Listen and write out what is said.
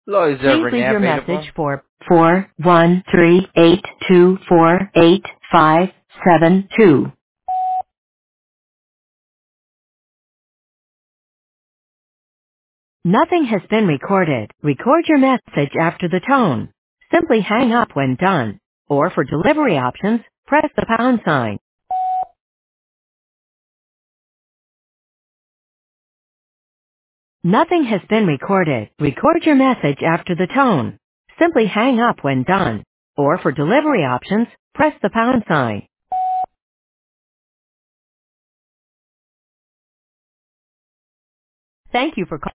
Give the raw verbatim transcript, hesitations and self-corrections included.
Hello, is Please Renee leave your available? message for four one three eight two four eight five seven two. Nothing has been recorded. Record your message after the tone. Simply hang up when done. Or for delivery options, press the pound sign. Nothing has been recorded. Record your message after the tone. Simply hang up when done. Or for delivery options, press the pound sign. Thank you for calling.